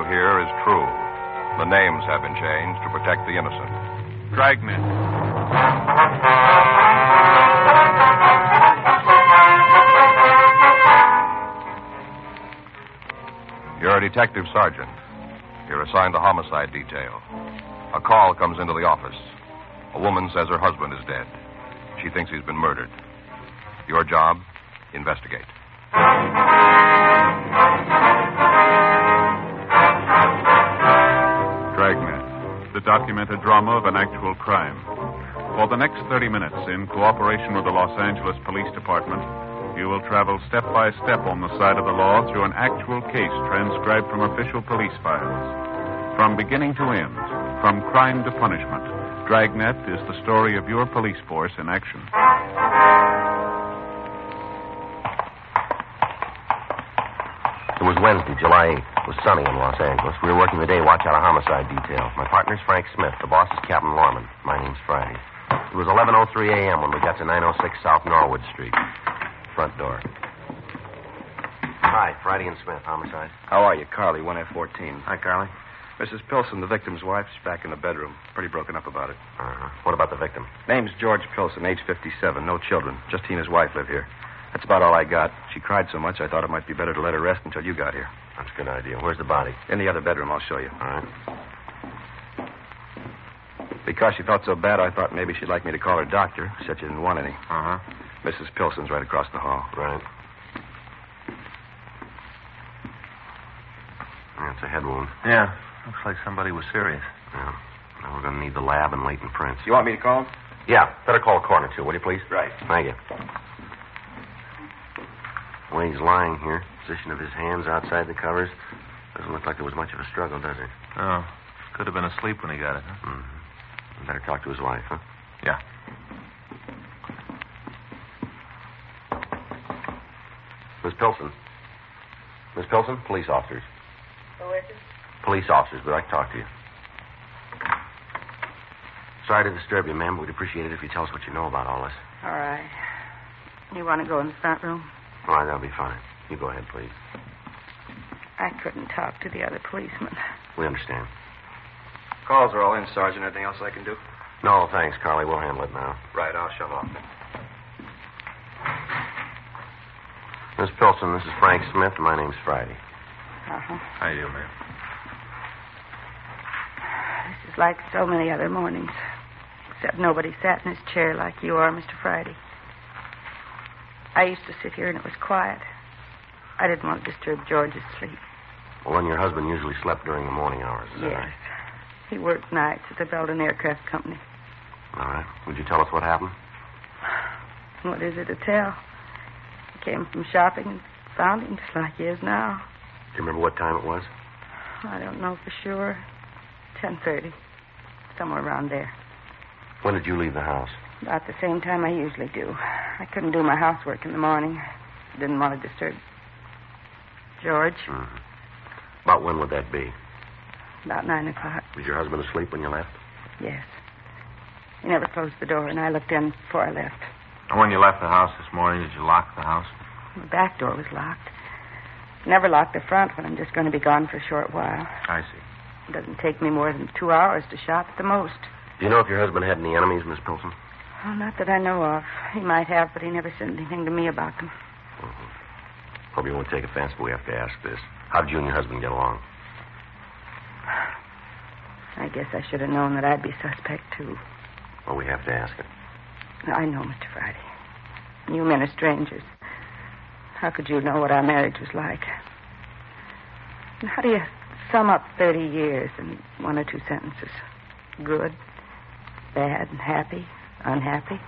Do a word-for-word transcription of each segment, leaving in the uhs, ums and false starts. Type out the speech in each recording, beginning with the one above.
here is true. The names have been changed to protect the innocent. Dragnet. You're a detective sergeant. You're assigned to homicide detail. A call comes into the office. A woman says her husband is dead. She thinks he's been murdered. Your job, investigate. Dragnet, the documented drama of an actual crime. For the next thirty minutes, in cooperation with the Los Angeles Police Department, you will travel step by step on the side of the law through an actual case transcribed from official police files. From beginning to end, from crime to punishment, Dragnet is the story of your police force in action. It was Wednesday, July eighth. It was sunny in Los Angeles. We were working the day watch out of homicide detail. My partner's Frank Smith. The boss is Captain Lorman. My name's Friday. It was eleven oh three a.m. when we got to nine oh six South Norwood Street. Front door. Hi, Friday and Smith, homicide. How are you? Carly, one F fourteen. Hi, Carly. Missus Pilson, the victim's wife, is back in the bedroom. Pretty broken up about it. Uh-huh. What about the victim? Name's George Pilson, age fifty-seven. No children. Just he and his wife live here. That's about all I got. She cried so much I thought it might be better to let her rest until you got here. That's a good idea. Where's the body? In the other bedroom. I'll show you. All right. Because she felt so bad, I thought maybe she'd like me to call her doctor. Said she didn't want any. Uh-huh. Missus Pilson's right across the hall. Right. That's a head wound. Yeah. Looks like somebody was serious. Yeah. Now we're going to need the lab and latent prints. You want me to call him? Yeah. Better call a coroner, too, will you, please? Right. Thank you. The way he's lying here, position of his hands outside the covers, doesn't look like there was much of a struggle, does it? Oh. Could have been asleep when he got it, huh? Mm-hmm. Better talk to his wife, huh? Yeah. Miss Pilson. Miss Pilson, police officers. Who is it? Police officers, would like to talk to you. Sorry to disturb you, ma'am, but we'd appreciate it if you tell us what you know about all this. All right. You want to go in the front room? All right, that'll be fine. You go ahead, please. I couldn't talk to the other policeman. We understand. Calls are all in, Sergeant. Anything else I can do? No, thanks, Carly. We'll handle it now. Right, I'll shove off. Miss Pilson, this is Frank Smith, and my name's Friday. Uh-huh. How you doing, ma'am? This is like so many other mornings. Except nobody sat in his chair like you are, Mister Friday. I used to sit here and it was quiet. I didn't want to disturb George's sleep. Well, then your husband usually slept during the morning hours, is that Yes. right? He worked nights at the Belden Aircraft Company. All right. Would you tell us what happened? What is it to tell? He came from shopping and found him just like he is now. Do you remember what time it was? I don't know for sure. ten thirty. Somewhere around there. When did you leave the house? About the same time I usually do. I couldn't do my housework in the morning. I didn't want to disturb George. Mm-hmm. About when would that be? About nine o'clock. Was your husband asleep when you left? Yes. He never closed the door, and I looked in before I left. And when you left the house this morning, did you lock the house? The back door was locked. Never lock the front when I'm just going to be gone for a short while. I see. It doesn't take me more than two hours to shop at the most. Do you know if your husband had any enemies, Miss Pilson? Well, not that I know of. He might have, but he never said anything to me about them. Mm-hmm. Hope you won't take offense, but we have to ask this. How did you and your husband get along? I guess I should have known that I'd be suspect, too. Well, we have to ask it. I know, Mister Friday. You men are strangers. How could you know what our marriage was like? And how do you sum up thirty years in one or two sentences? Good, bad, happy, unhappy?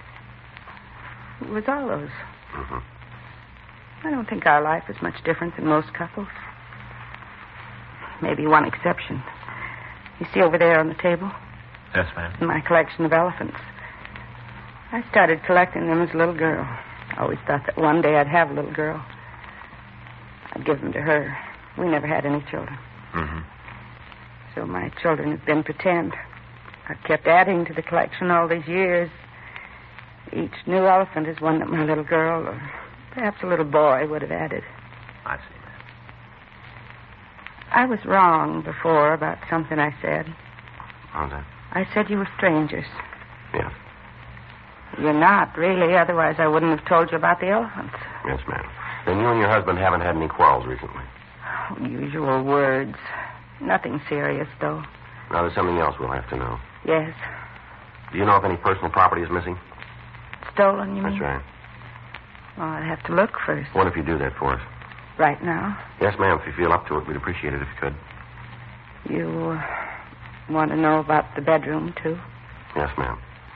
It was all those. Mm-hmm. I don't think our life is much different than most couples. Maybe one exception. You see over there on the table? Yes, ma'am. My collection of elephants. I started collecting them as a little girl. I always thought that one day I'd have a little girl. I'd give them to her. We never had any children. Mm-hmm. So my children have been pretend. I've kept adding to the collection all these years. Each new elephant is one that my little girl, or perhaps a little boy, would have added. I see, ma'am. I was wrong before about something I said. How's that? I said you were strangers. Yes. You're not, really. Otherwise, I wouldn't have told you about the elephants. Yes, ma'am. Then you and your husband haven't had any quarrels recently. Oh, usual words. Nothing serious, though. Now, there's something else we'll have to know. Yes. Do you know if any personal property is missing? Stolen, you mean? That's right. Well, I'd have to look first. What if you do that for us? Right now? Yes, ma'am. If you feel up to it, we'd appreciate it if you could. You uh, want to know about the bedroom, too? Yes, ma'am.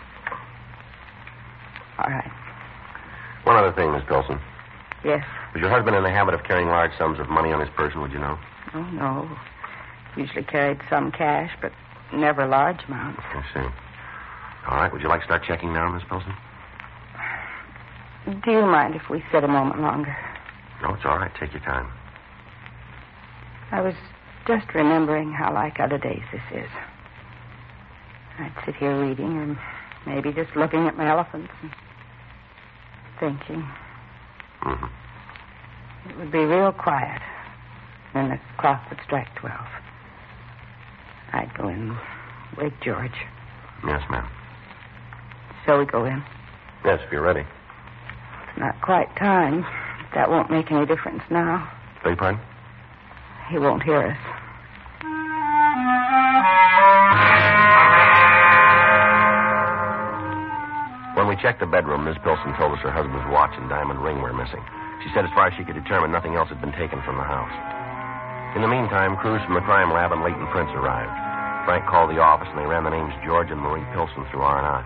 All right. One other thing, Miss Pilson. Yes. Was your husband in the habit of carrying large sums of money on his person, would you know? Oh, no. Usually carried some cash, but never large amounts. I see. All right. Would you like to start checking now, Miss Pilson? Do you mind if we sit a moment longer? No, it's all right. Take your time. I was just remembering how like other days this is. I'd sit here reading or maybe just looking at my elephants and thinking. Mm-hmm. It would be real quiet. Then the clock would strike twelve. I'd go in and wake George. Yes, ma'am. So we go in. Yes, if you're ready. It's not quite time. But that won't make any difference now. Beg your pardon? He won't hear us. When we checked the bedroom, Miss Pilson told us her husband's watch and diamond ring were missing. She said as far as she could determine, nothing else had been taken from the house. In the meantime, crews from the crime lab and Leighton Prince arrived. Frank called the office, and they ran the names George and Marie Pilson through R and I.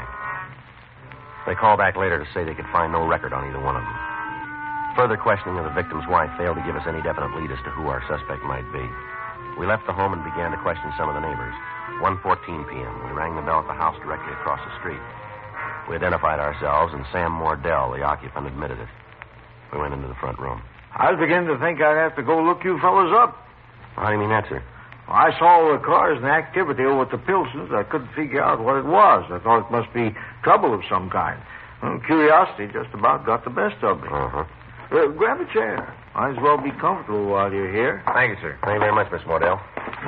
They called back later to say they could find no record on either one of them. Further questioning of the victim's wife failed to give us any definite lead as to who our suspect might be. We left the home and began to question some of the neighbors. one fourteen p.m., we rang the bell at the house directly across the street. We identified ourselves, and Sam Mordell, the occupant, admitted it. We went into the front room. I was beginning to think I'd have to go look you fellas up. How do you mean that, sir? Well, I saw all the cars and activity over at the Pilsons. I couldn't figure out what it was. I thought it must be trouble of some kind. Well, curiosity just about got the best of me. Uh-huh. Uh, grab a chair. Might as well be comfortable while you're here. Thank you, sir. Thank you very much, Miss Mordell.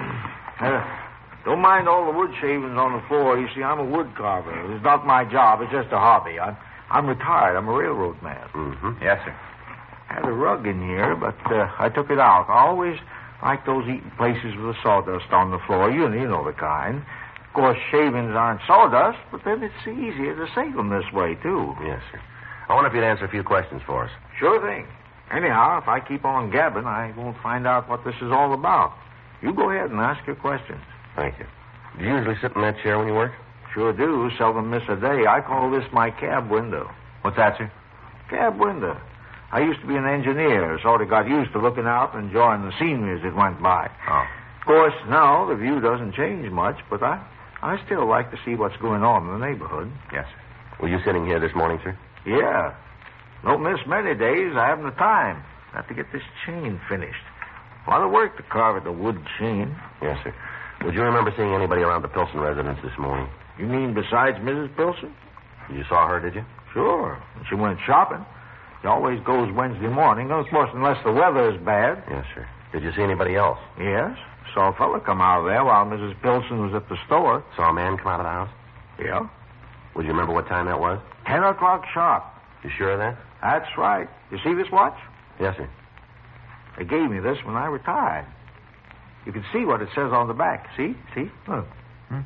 Uh, don't mind all the wood shavings on the floor. You see, I'm a wood carver. It's not my job. It's just a hobby. I'm, I'm retired. I'm a railroad man. Mm-hmm. Yes, sir. I had a rug in here, but uh, I took it out. I always like those eating places with the sawdust on the floor. You, you know the kind. Of course, shavings aren't sawdust, but then it's easier to save them this way, too. Yes, sir. I wonder if you'd answer a few questions for us. Sure thing. Anyhow, if I keep on gabbing, I won't find out what this is all about. You go ahead and ask your questions. Thank you. Do you usually sit in that chair when you work? Sure do. Seldom miss a day. I call this my cab window. What's that, sir? Cab window. I used to be an engineer. Sort of got used to looking out and enjoying the scenery as it went by. Oh. Of course, now the view doesn't change much, but I, I still like to see what's going on in the neighborhood. Yes, sir. Were you sitting here this morning, sir? Yeah. Don't miss many days. I haven't the time. Have to get this chain finished. A lot of work to carve at the wood chain. Yes, sir. Would you remember seeing anybody around the Pilson residence this morning? You mean besides Missus Pilson? You saw her, did you? Sure. She went shopping. She always goes Wednesday morning, of course, unless the weather is bad. Yes, sir. Did you see anybody else? Yes. Saw a fella come out of there while Missus Pilson was at the store. Saw a man come out of the house? Yeah. Would you remember what time that was? Ten o'clock sharp. You sure of that? That's right. You see this watch? Yes, sir. They gave me this when I retired. You can see what it says on the back. See? See? Look. Hmm.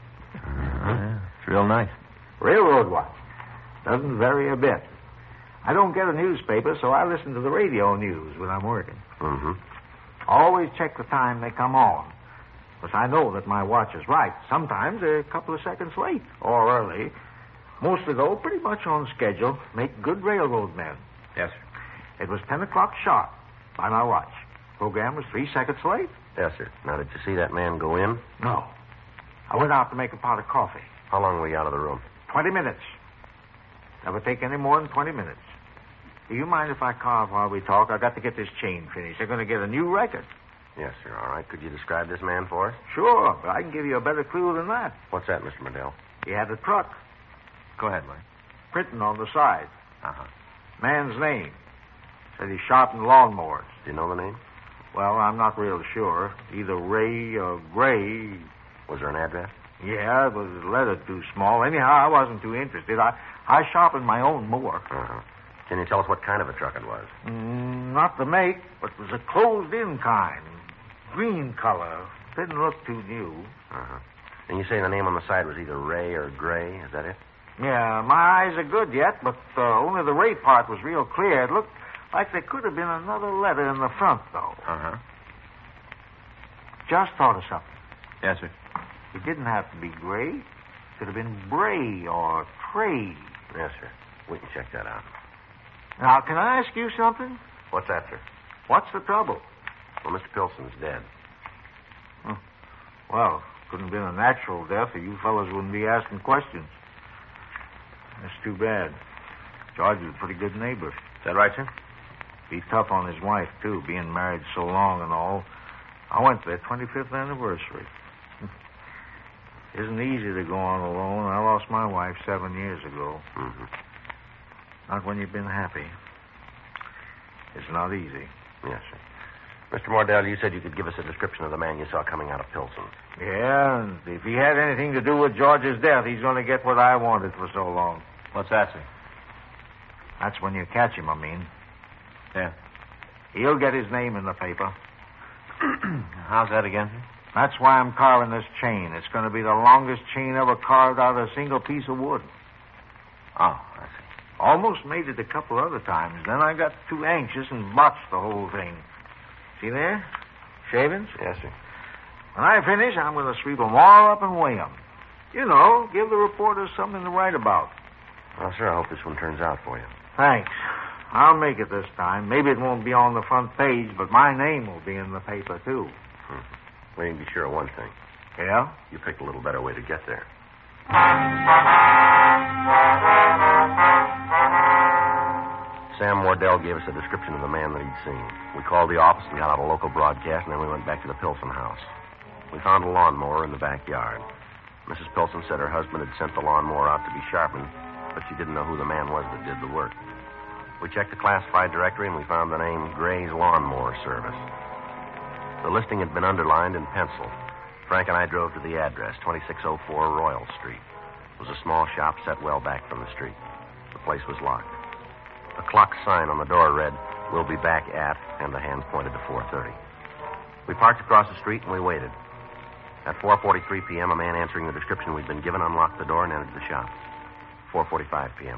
Uh, it's real nice. Railroad watch. Doesn't vary a bit. I don't get a newspaper, so I listen to the radio news when I'm working. Mm-hmm. Always check the time they come on. Because I know that my watch is right. Sometimes they're a couple of seconds late or early. Mostly, though, pretty much on schedule. Make good railroad men. Yes, sir. It was ten o'clock sharp by my watch. Program was three seconds late. Yes, sir. Now, did you see that man go in? No. I went out to make a pot of coffee. How long were you out of the room? Twenty minutes. Never take any more than twenty minutes. Do you mind if I carve while we talk? I've got to get this chain finished. They're going to get a new record. Yes, sir. All right. Could you describe this man for us? Sure, but I can give you a better clue than that. What's that, Mister Mordell? He had a truck. Go ahead, Mike. Printing on the side. Uh-huh. Man's name. Said he sharpened lawnmowers. Do you know the name? Well, I'm not real sure. Either Ray or Gray. Was there an address? Yeah, it was a letter too small. Anyhow, I wasn't too interested. I, I sharpened my own more. Uh-huh. Can you tell us what kind of a truck it was? Mm, not the make, but it was a closed-in kind. Green color. Didn't look too new. Uh-huh. And you say the name on the side was either Ray or Gray. Is that it? Yeah, my eyes are good yet, but uh, only the Ray part was real clear. It looked like there could have been another letter in the front, though. Uh-huh. Just thought of something. Yes, sir. It didn't have to be Gray. It could have been Bray or Trey. Yes, sir. We can check that out. Now, can I ask you something? What's that, sir? What's the trouble? Well, Mister Pilson's dead. Huh. Well, couldn't have been a natural death, or you fellas wouldn't be asking questions. That's too bad. George is a pretty good neighbor. Is that right, sir? Be tough on his wife, too, being married so long and all. I went to their twenty-fifth anniversary. Isn't easy to go on alone. I lost my wife seven years ago. Mm-hmm. Not when you've been happy. It's not easy. Yes, sir. Mister Mordell, you said you could give us a description of the man you saw coming out of Pilsen. Yeah, and if he had anything to do with George's death, he's going to get what I wanted for so long. What's that, sir? That's when you catch him, I mean. Yeah. He'll get his name in the paper. How's that again, sir? That's why I'm carving this chain. It's going to be the longest chain ever carved out of a single piece of wood. Oh, I see. Almost made it a couple other times. Then I got too anxious and botched the whole thing. See there? Shavings? Yes, sir. When I finish, I'm going to sweep them all up and weigh them. You know, give the reporters something to write about. Well, sir, I hope this one turns out for you. Thanks. I'll make it this time. Maybe it won't be on the front page, but my name will be in the paper, too. Hmm. We can be sure of one thing. Yeah? You picked a little better way to get there. Sam Wardell gave us a description of the man that he'd seen. We called the office and got out a local broadcast, and then we went back to the Pilsen house. We found a lawnmower in the backyard. Missus Pilsen said her husband had sent the lawnmower out to be sharpened, but she didn't know who the man was that did the work. We checked the classified directory, and we found the name Gray's Lawnmower Service. The listing had been underlined in pencil. Frank and I drove to the address, twenty-six oh four Royal Street. It was a small shop set well back from the street. The place was locked. A clock sign on the door read, "We'll be back at," and the hand pointed to four thirty. We parked across the street and we waited. At four forty-three p.m., a man answering the description we'd been given unlocked the door and entered the shop. four forty-five p.m.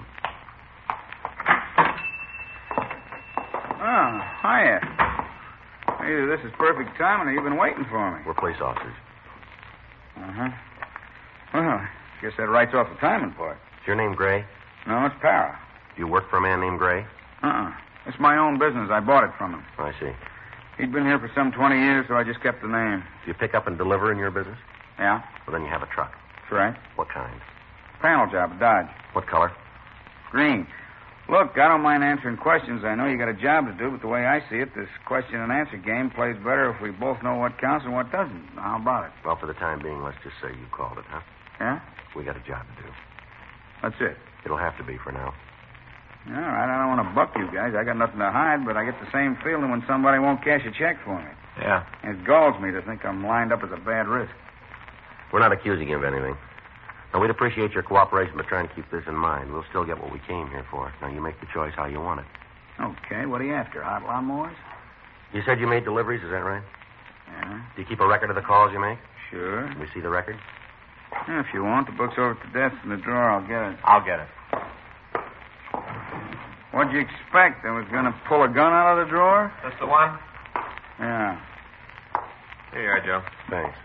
Oh, hiya. Either this is perfect timing or you've been waiting for me. We're police officers. Uh-huh. Well, I guess that writes off the timing part. Is your name Gray? No, it's Para. Do you work for a man named Gray? Uh-uh. It's my own business. I bought it from him. I see. He'd been here for some twenty years, so I just kept the name. Do you pick up and deliver in your business? Yeah? Well, then you have a truck. That's right. What kind? Panel job at Dodge. What color? Green. Look, I don't mind answering questions. I know you got a job to do, but the way I see it, this question and answer game plays better if we both know what counts and what doesn't. How about it? Well, for the time being, let's just say you called it, huh? Yeah? We got a job to do. That's it. It'll have to be for now. All right, I don't want to buck you guys. I got nothing to hide, but I get the same feeling when somebody won't cash a check for me. Yeah. It galls me to think I'm lined up as a bad risk. We're not accusing you of anything. Now, we'd appreciate your cooperation, but try and keep this in mind. We'll still get what we came here for. Now, you make the choice how you want it. Okay, what are you after? Hot lawnmowers? You said you made deliveries, is that right? Yeah. Do you keep a record of the calls you make? Sure. Can we see the record? Yeah, if you want, the book's over at the desk in the drawer. I'll get it. I'll get it. What'd you expect? I was going to pull a gun out of the drawer? That's the one? Yeah. Here you are, Joe. Thanks.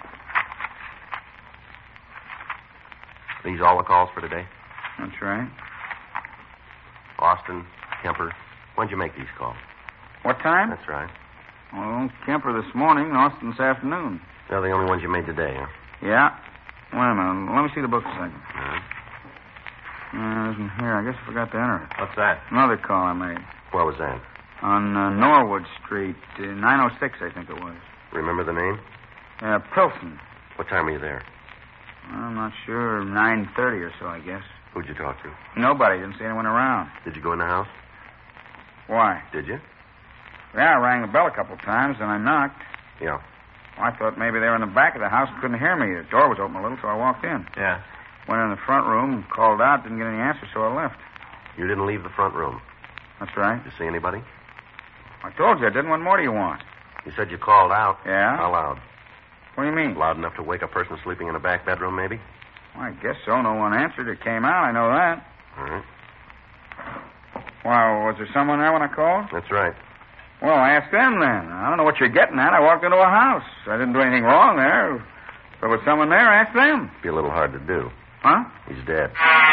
These all the calls for today? That's right. Austin, Kemper. When'd you make these calls? What time? That's right. Well, Kemper this morning, Austin this afternoon. They're the only ones you made today, huh? Yeah. Wait a minute. Let me see the book a second. All right. Uh, it isn't here. I guess I forgot to enter it. What's that? Another call I made. Where was that? On uh, Norwood Street, uh, nine oh six, I think it was. Remember the name? Uh, Pilsen. What time were you there? I'm not sure. nine thirty or so, I guess. Who'd you talk to? Nobody. Didn't see anyone around. Did you go in the house? Why? Did you? Yeah, I rang the bell a couple of times, and I knocked. Yeah. Well, I thought maybe they were in the back of the house and couldn't hear me. The door was open a little, so I walked in. Yeah. Went in the front room, called out, didn't get any answer, so I left. You didn't leave the front room. That's right. Did you see anybody? I told you I didn't. What more do you want? You said you called out. Yeah? How loud? What do you mean? Loud enough to wake a person sleeping in a back bedroom, maybe? Well, I guess so. No one answered. It came out. I know that. All right. Well, was there someone there when I called? That's right. Well, ask them then. I don't know what you're getting at. I walked into a house. I didn't do anything wrong there. If there was someone there, ask them. Be a little hard to do. Huh? He's dead.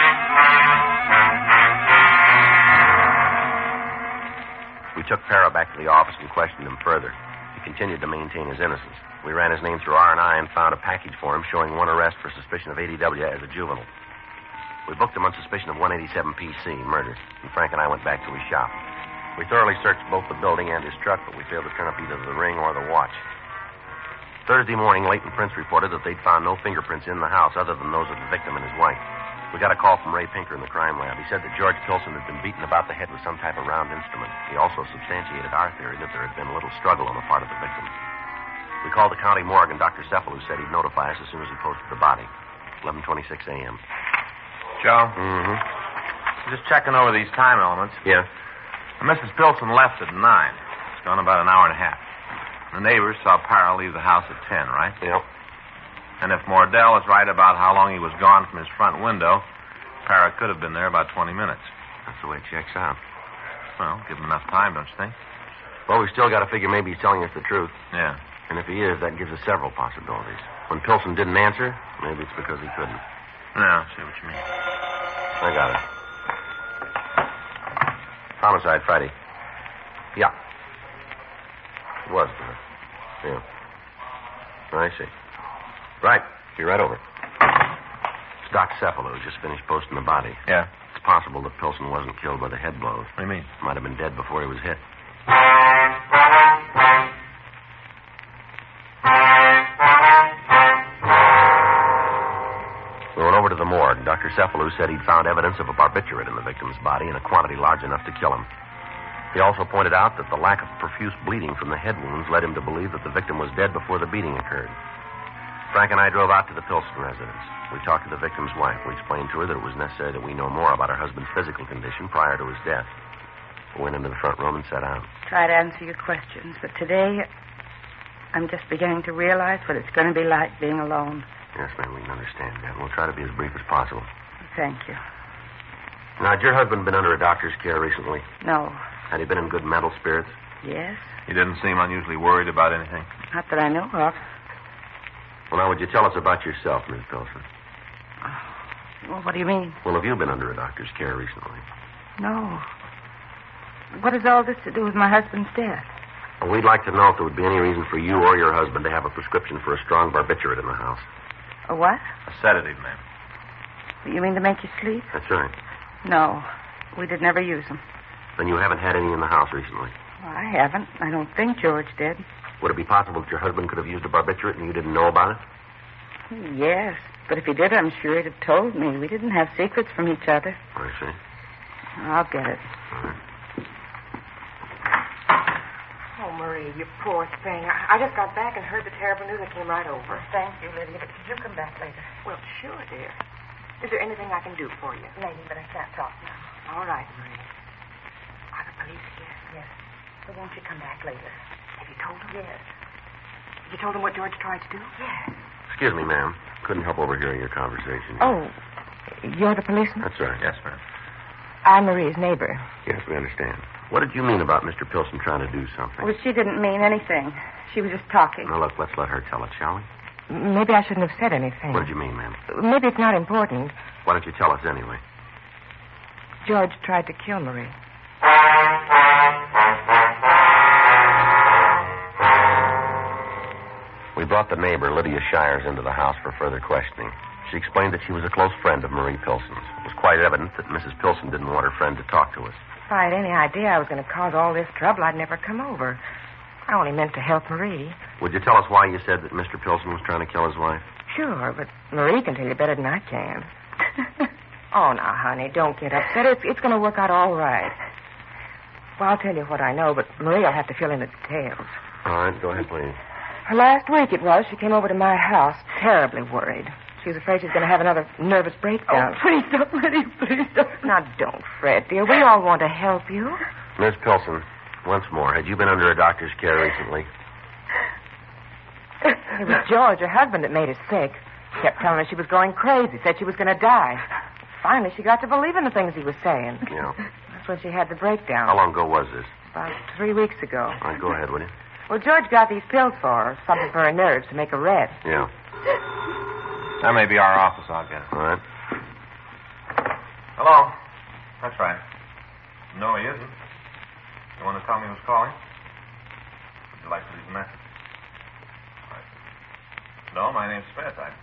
We took Para back to the office and questioned him further. He continued to maintain his innocence. We ran his name through R and I and found a package for him showing one arrest for suspicion of A D W as a juvenile. We booked him on suspicion of one eighty-seven P C, murder, and Frank and I went back to his shop. We thoroughly searched both the building and his truck, but we failed to turn up either the ring or the watch. Thursday morning, Leighton Prince reported that they'd found no fingerprints in the house other than those of the victim and his wife. We got a call from Ray Pinker in the crime lab. He said that George Pilson had been beaten about the head with some type of round instrument. He also substantiated our theory that there had been a little struggle on the part of the victim. We called the county morgue, and Doctor Cephalou said he'd notify us as soon as he posted the body. eleven twenty-six a.m. Joe? Mm-hmm. Just checking over these time elements. Yeah? Missus Pilson left at nine. It's gone about an hour and a half. The neighbors saw Para leave the house at ten, right? Yep. And if Mordell is right about how long he was gone from his front window, Para could have been there about twenty minutes. That's the way it checks out. Well, give him enough time, don't you think? Well, we still got to figure maybe he's telling us the truth. Yeah. And if he is, that gives us several possibilities. When Pilson didn't answer, maybe it's because he couldn't. No, I see what you mean. I got it. Homicide Friday. Yeah. It was, huh? Yeah. I see. Right. Be right over. It's Doc Cephalou, who just finished posting the body. Yeah. It's possible that Pilson wasn't killed by the head blows. What do you mean? Might have been dead before he was hit. We went over to the morgue. Doctor Cephalou said he'd found evidence of a barbiturate in the victim's body in a quantity large enough to kill him. He also pointed out that the lack of profuse bleeding from the head wounds led him to believe that the victim was dead before the beating occurred. Frank and I drove out to the Pilson residence. We talked to the victim's wife. We explained to her that it was necessary that we know more about her husband's physical condition prior to his death. We went into the front room and sat down. Try to answer your questions, but today I'm just beginning to realize what it's going to be like being alone. Yes, ma'am, we can understand that. We'll try to be as brief as possible. Thank you. Now, had your husband been under a doctor's care recently? No. Had he been in good mental spirits? Yes? He didn't seem unusually worried about anything. Not that I know of. Well, now, would you tell us about yourself, Miss Pilson? Well, what do you mean? Well, have you been under a doctor's care recently? No. What has all this to do with my husband's death? Well, we'd like to know if there would be any reason for you or your husband to have a prescription for a strong barbiturate in the house. A what? A sedative, ma'am. You mean to make you sleep? That's right. No. We did never use them. Then you haven't had any in the house recently? Well, I haven't. I don't think George did. Would it be possible that your husband could have used a barbiturate and you didn't know about it? Yes, but if he did, I'm sure he'd have told me. We didn't have secrets from each other. I see. I'll get it. All right. Oh, Marie, you poor thing. I, I just got back and heard the terrible news. I came right over. Thank you, Lydia, but could you come back later? Well, sure, dear. Is there anything I can do for you? Maybe, but I can't talk now. All right, Marie. Are the police here? Yes. So won't you come back later? Have you told them? Yes. You told them what George tried to do? Yes. Excuse me, ma'am. Couldn't help overhearing your conversation. Oh, you're the policeman? That's right. Yes, ma'am. I'm Marie's neighbor. Yes, we understand. What did you mean about Mister Pilson trying to do something? Well, she didn't mean anything. She was just talking. Now, look, let's let her tell it, shall we? Maybe I shouldn't have said anything. What did you mean, ma'am? Maybe it's not important. Why don't you tell us anyway? George tried to kill Marie. We brought the neighbor, Lydia Shires, into the house for further questioning. She explained that she was a close friend of Marie Pilson's. It was quite evident that Missus Pilson didn't want her friend to talk to us. If I had any idea I was going to cause all this trouble, I'd never come over. I only meant to help Marie. Would you tell us why you said that Mister Pilson was trying to kill his wife? Sure, but Marie can tell you better than I can. Oh, now, honey, don't get upset. It's, it's going to work out all right. Well, I'll tell you what I know, but Marie will have to fill in the details. All right, go ahead, please. Last week it was, she came over to my house, terribly worried. She was afraid she was going to have another nervous breakdown. Oh, please don't, Lydia, please don't. Now, don't fret, dear. We all want to help you. Miss Pilson, once more, had you been under a doctor's care recently? It was George, her husband, that made her sick. He kept telling her she was going crazy, said she was going to die. Finally, she got to believe in the things he was saying. Yeah. That's when she had the breakdown. How long ago was this? About three weeks ago. All right, go ahead, will you? Well, George got these pills for her, something for her nerves to make her red. Yeah. That may be our office. I'll get it. All right. Hello. That's right. No, he isn't. You want to tell me who's calling? Would you like to leave a message? All right. No, my name's Smith. I...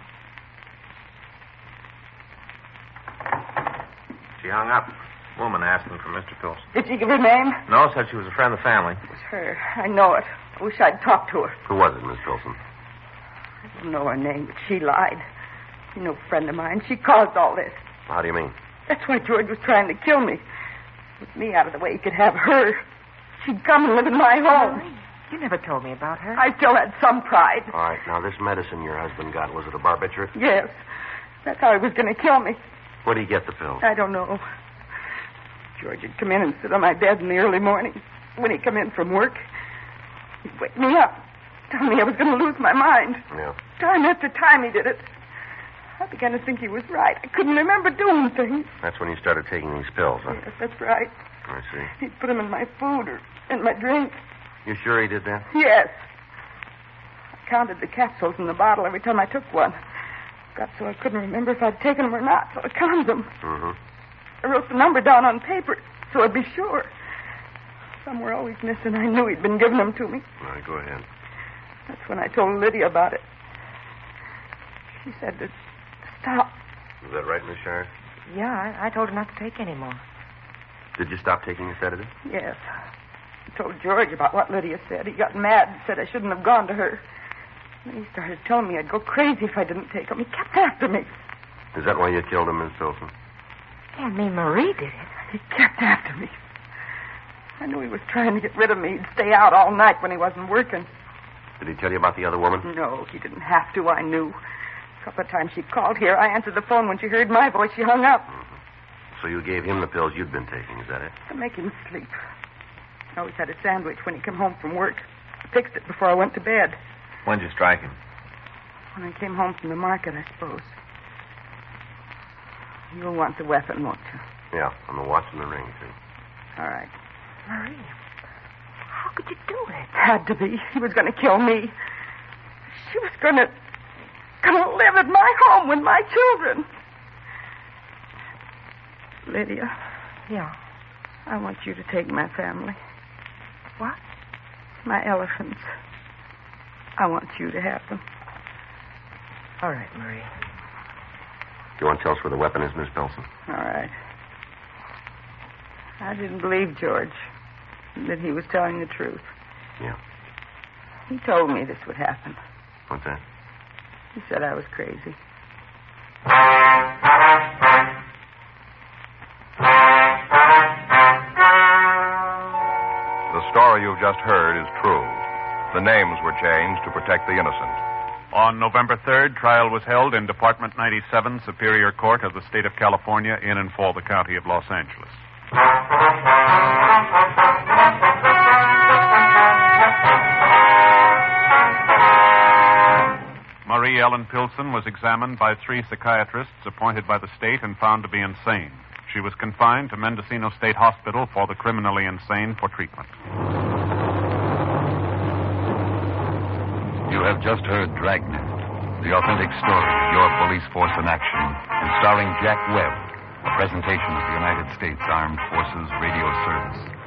She hung up. Woman asking for Mister Pilson. Did she give her name? No, said she was a friend of the family. It was her. I know it. I wish I'd talked to her. Who was it, Miss Pilson? I don't know her name, but she lied. She's no friend of mine. She caused all this. How do you mean? That's why George was trying to kill me. With me out of the way, he could have her. She'd come and live in my home. You never told me about her. I still had some pride. All right, now this medicine your husband got, was it a barbiturate? Yes. That's how he was going to kill me. Where did he get the pills? I don't know. George would come in and sit on my bed in the early morning. When he'd come in from work, he'd wake me up, tell me I was going to lose my mind. Yeah. Time after time he did it. I began to think he was right. I couldn't remember doing things. That's when you started taking these pills, huh? Yes, that's right. I see. He'd put them in my food or in my drink. You sure he did that? Yes. I counted the capsules in the bottle every time I took one. Got so I couldn't remember if I'd taken them or not, so I counted them. Mm-hmm. I wrote the number down on paper so I'd be sure. Some were always missing. I knew he'd been giving them to me. All right, go ahead. That's when I told Lydia about it. She said to stop. Is that right, Miss Shire? Yeah, I, I told her not to take any more. Did you stop taking the sedative? Yes. I told George about what Lydia said. He got mad and said I shouldn't have gone to her. Then he started telling me I'd go crazy if I didn't take them. He kept after me. Is that why you killed him, Miss Pilson? Can't mean Marie did it. He kept after me. I knew he was trying to get rid of me. He'd stay out all night when he wasn't working. Did he tell you about the other woman? No, he didn't have to. I knew. A couple of times she called here. I answered the phone. When she heard my voice, she hung up. Mm-hmm. So you gave him the pills you'd been taking, is that it? To make him sleep. I always had a sandwich when he came home from work. I fixed it before I went to bed. When'd you strike him? When I came home from the market, I suppose. You'll want the weapon, won't you? Yeah, and the watch and the ring, too. All right. Marie, how could you do it? Had to be. He was going to kill me. She was going to... going to live at my home with my children. Lydia. Yeah. I want you to take my family. What? My elephants. I want you to have them. All right, Marie. You want to tell us where the weapon is, Miss Pilson? All right. I didn't believe George that he was telling the truth. Yeah. He told me this would happen. What's that? He said I was crazy. The story you've just heard is true. The names were changed to protect the innocent. On November third, trial was held in Department ninety-seven, Superior Court of the State of California, in and for the County of Los Angeles. Marie Ellen Pilson was examined by three psychiatrists appointed by the state and found to be insane. She was confined to Mendocino State Hospital for the criminally insane for treatment. You have just heard Dragnet, the authentic story of your police force in action, and starring Jack Webb, a presentation of the United States Armed Forces Radio Service.